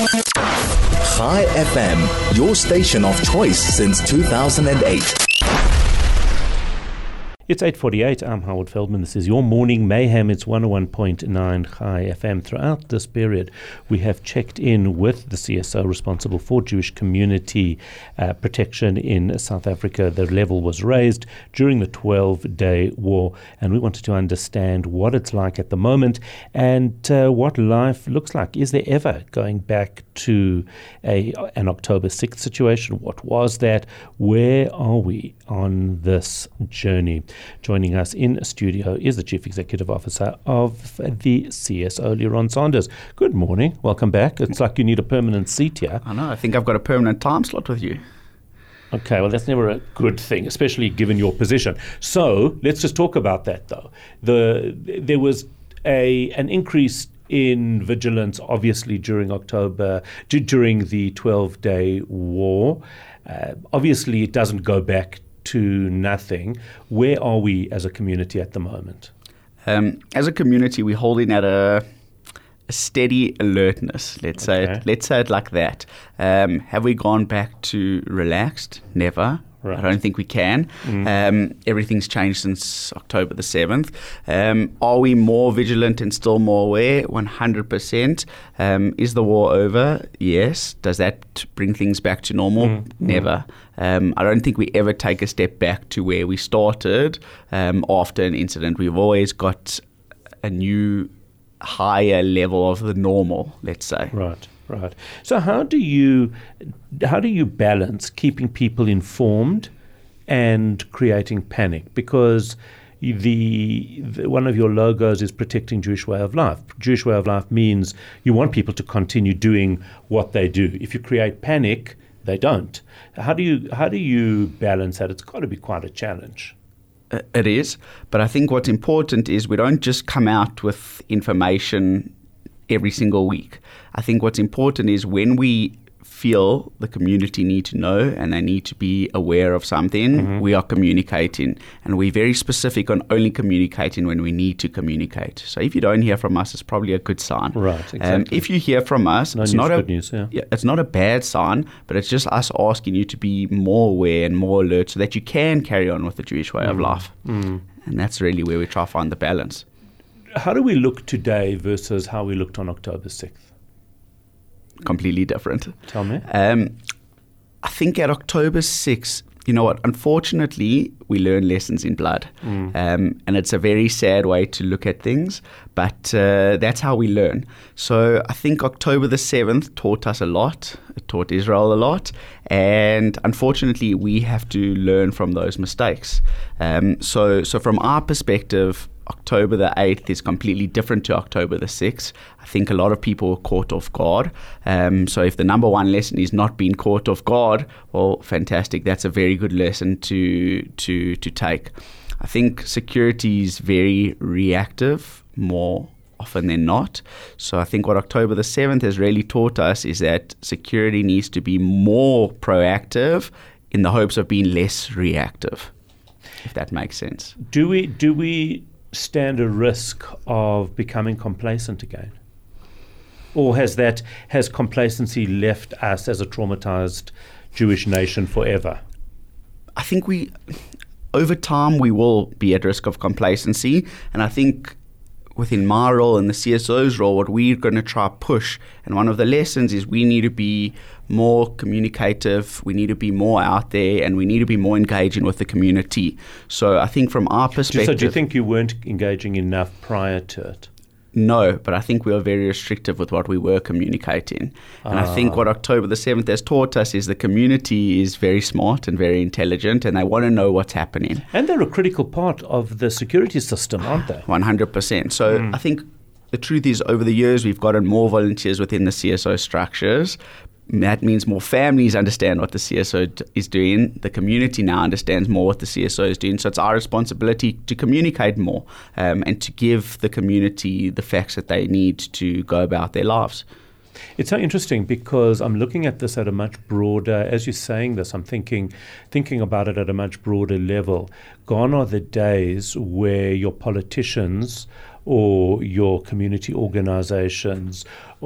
Chai FM, your station of choice since 2008. It's 8:48. I'm Howard Feldman. This is your Morning Mayhem. It's 101.9 Chai FM. Throughout this period, we have checked in with the CSO responsible for Jewish community protection in South Africa. The level was raised during the 12-day war, and we wanted to understand what it's like at the moment and what life looks like. Is there ever going back to an October 6th situation? What was that? Where are we on this journey? Joining us in studio is the Chief Executive Officer of the CSO, Leron Sanders. Good morning. Welcome back. It's like you need a permanent seat here. I know. I think I've got a permanent time slot with you. Okay, well, that's never a good thing, especially given your position. So let's just talk about that, though. There was an increase in vigilance, obviously, during October, during the 12-day war. Obviously, it doesn't go back to nothing. Where are we as a community at the moment? As a community, we're holding at a steady alertness. Let's say it like that. Have we gone back to relaxed? Never. Right. I don't think we can. Everything's changed since October the 7th. Are we more vigilant and still more aware? 100%. Is the war over? Yes. Does that bring things back to normal? Never. I don't think we ever take a step back to where we started after an incident. We've always got a new higher level of the normal, let's say. Right. So how do you balance keeping people informed and creating panic? Because the one of your logos is protecting Jewish way of life. Jewish way of life means you want people to continue doing what they do. If you create panic, they don't. How do you balance that? It's got to be quite a challenge. It is, but I think what's important is we don't just come out with information every single week. I think what's important is when we feel the community need to know and they need to be aware of something, we are communicating. And we're very specific on only communicating when we need to communicate. So if you don't hear from us, it's probably a good sign. Right, exactly. If you hear from us, it's not a bad sign, but it's just us asking you to be more aware and more alert so that you can carry on with the Jewish way of life. And that's really where we try to find the balance. How do we look today versus how we looked on October 6th? Completely different. Tell me. I think at October 6th, you know what, unfortunately, we learn lessons in blood. And it's a very sad way to look at things, but that's how we learn. So I think October the 7th taught us a lot. It taught Israel a lot. And unfortunately, we have to learn from those mistakes. So from our perspective, October the 8th is completely different to October the 6th. I think a lot of people were caught off guard. So if the number one lesson is not being caught off guard, well, fantastic. That's a very good lesson to take. I think security is very reactive more often than not. So I think what October the 7th has really taught us is that security needs to be more proactive in the hopes of being less reactive, if that makes sense. Do we stand a risk of becoming complacent again? Or has complacency left us as a traumatized Jewish nation forever? I think over time, we will be at risk of complacency. And I think within my role and the CSO's role, what we're going to try push, and one of the lessons is we need to be more communicative, we need to be more out there, and we need to be more engaging with the community. So I think from our perspective... So do you think you weren't engaging enough prior to it? No, but I think we were very restrictive with what we were communicating. And I think what October the 7th has taught us is the community is very smart and very intelligent, and they want to know what's happening. And they're a critical part of the security system, aren't they? 100%. So I think the truth is, over the years, we've gotten more volunteers within the CSO structures. That means more families understand what the CSO is doing. The community now understands more what the CSO is doing. So it's our responsibility to communicate more and to give the community the facts that they need to go about their lives. It's so interesting because I'm looking at this at a much broader, as you're saying this, I'm thinking about it at a much broader level. Gone are the days where your politicians or your community organizations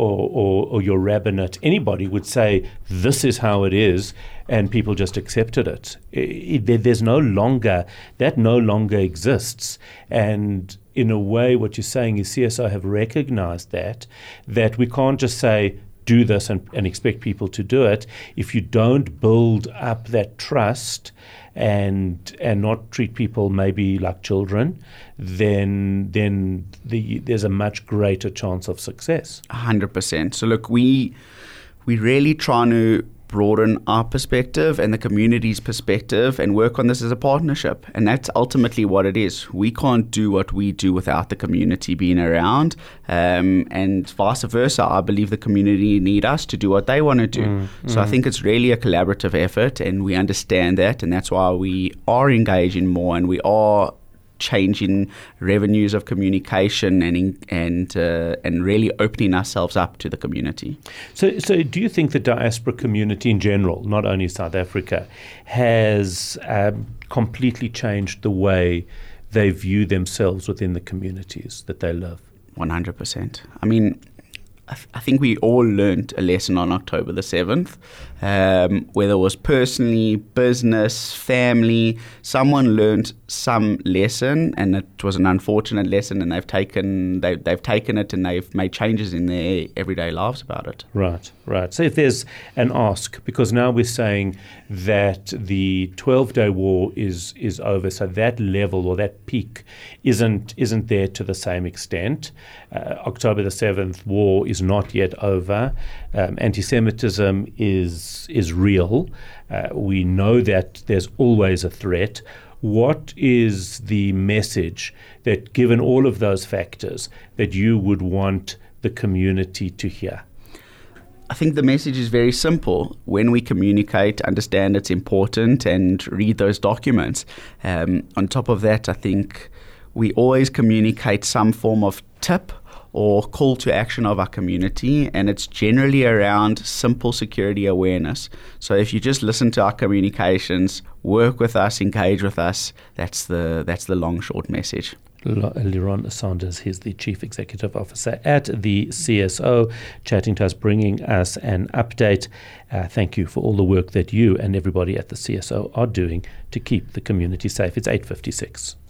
or your rabbinate, anybody would say, this is how it is, and people just accepted it. There's no longer, that no longer exists. And in a way, what you're saying is CSO have recognized that we can't just say, do this and expect people to do it. If you don't build up that trust and not treat people maybe like children, then there's a much greater chance of success. 100%. So look, we really trying to broaden our perspective and the community's perspective and work on this as a partnership. And that's ultimately what it is. We can't do what we do without the community being around. And vice versa. I believe the community need us to do what they want to do. So I think it's really a collaborative effort, and we understand that. And that's why we are engaging more, and we are changing revenues of communication and really opening ourselves up to the community. So do you think the diaspora community in general, not only South Africa, has completely changed the way they view themselves within the communities that they live? 100%. I mean, I think we all learned a lesson on October the 7th, whether it was personally, business, family. Someone learned some lesson, and it was an unfortunate lesson, and they've taken it and they've made changes in their everyday lives about it. Right. So if there's an ask, because now we're saying that the 12-day war is over, so that level or that peak isn't there to the same extent. October the 7th war is not yet over. Anti-Semitism is real. We know that there's always a threat. What is the message that, given all of those factors, that you would want the community to hear? I think the message is very simple. When we communicate, understand it's important, and read those documents. On top of that, I think we always communicate some form of tip or call to action of our community, and it's generally around simple security awareness. So if you just listen to our communications, work with us, engage with us, that's the long, short message. Liron Sanders, he's the Chief Executive Officer at the CSO, chatting to us, bringing us an update. Thank you for all the work that you and everybody at the CSO are doing to keep the community safe. It's 8:56.